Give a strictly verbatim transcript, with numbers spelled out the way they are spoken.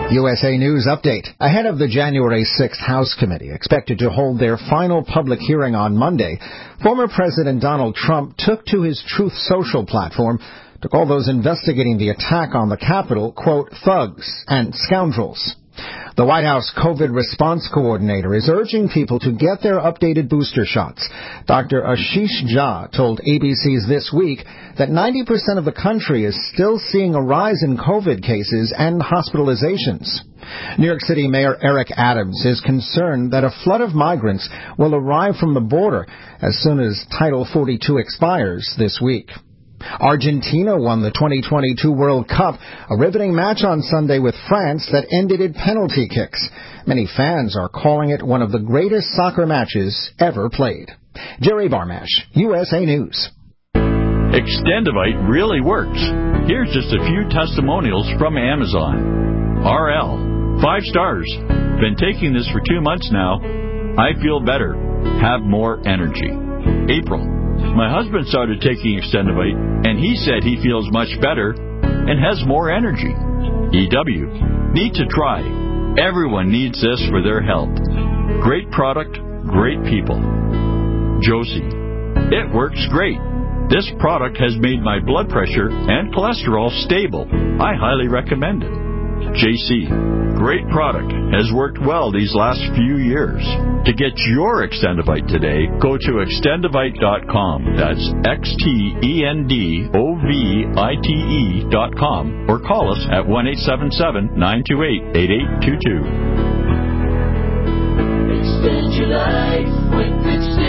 U S A News Update. Ahead of the January sixth House Committee, expected to hold their final public hearing on Monday, former President Donald Trump took to his Truth Social platform to call those investigating the attack on the Capitol, quote, thugs and scoundrels. The White House COVID response coordinator is urging people to get their updated booster shots. Doctor Ashish Jha told A B C's This Week that ninety percent of the country is still seeing a rise in COVID cases and hospitalizations. New York City Mayor Eric Adams is concerned that a flood of migrants will arrive from the border as soon as Title forty-two expires this week. Argentina won the twenty twenty-two World Cup, a riveting match on Sunday with France that ended in penalty kicks. Many fans are calling it one of the greatest soccer matches ever played. Jerry Barmash, U S A News. Extendivite really works. Here's just a few testimonials from Amazon. R L, five stars. Been taking this for two months now. I feel better. Have more energy. April. My husband started taking Extendivite, and he said he feels much better and has more energy. E W. Need to try. Everyone needs this for their health. Great product, great people. Josie. It works great. This product has made my blood pressure and cholesterol stable. I highly recommend it. J C. Great product. Has worked well these last few years. To get your Extendivite today, go to extendivite dot com. That's X T E N D O V I T E dot com. Or call us at one eight seven seven, nine two eight, eight eight two two. Extend your life with Extend.